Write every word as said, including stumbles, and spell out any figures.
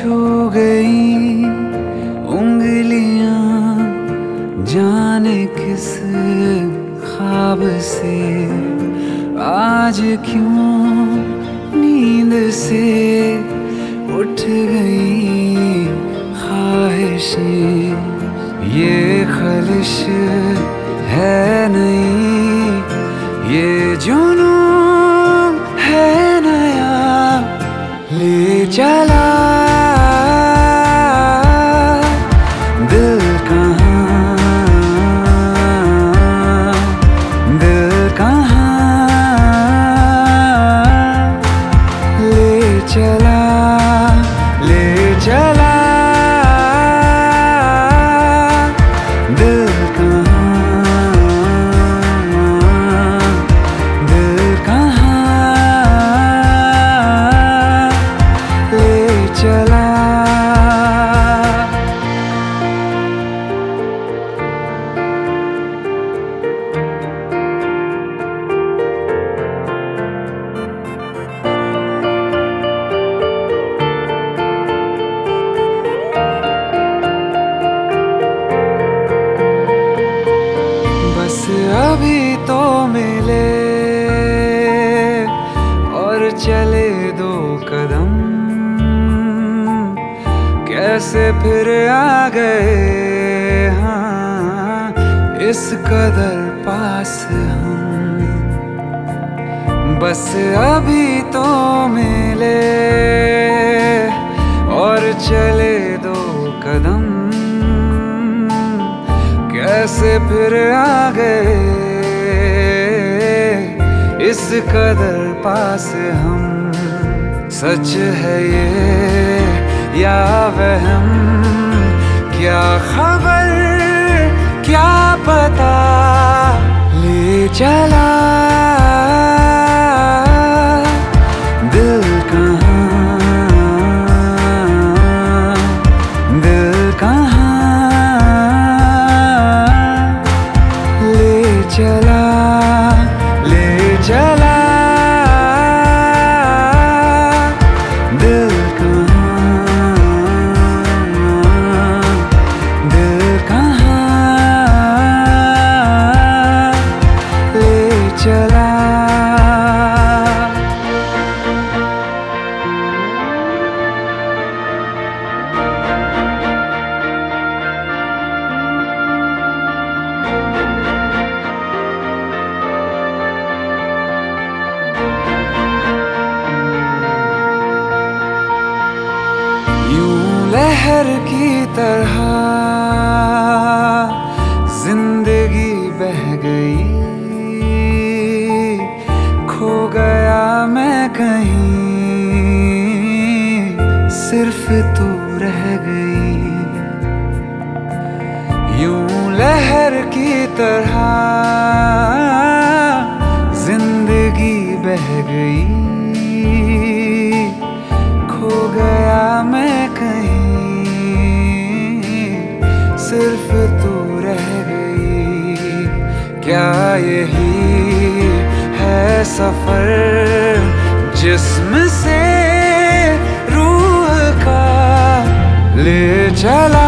छू गई उंगलियां जाने किस ख्वाब से, आज क्यों नींद से उठ गई ख्वाहिशें। ये खलिश है नहीं, ये जुनून है नया, ले चला दिल कहाँ, दिल कहाँ ले चला, ले चला दिल कहाँ, दिल कहाँ ले चला। बस अभी तो मिले और चले दो कदम, कैसे फिर आ गए हाँ इस कदर पास हम। बस अभी तो मिले और चले दो कदम, कैसे फिर आ गए इस कदर पास हम। सच है ये या वहम, क्या खबर क्या पता, ले चला दिल कहाँ, दिल कहाँ ले चला, ले चला दिल कहाँ, दिल कहाँ ले चला। लहर की तरह जिंदगी बह गई, खो गया मैं कहीं, सिर्फ तू रह गई। यूं लहर की तरह जिंदगी बह गई, खो गया मैं कहीं, सिर्फ तू रह गई। क्या यही है सफर जिस्म से रूह का ले चला।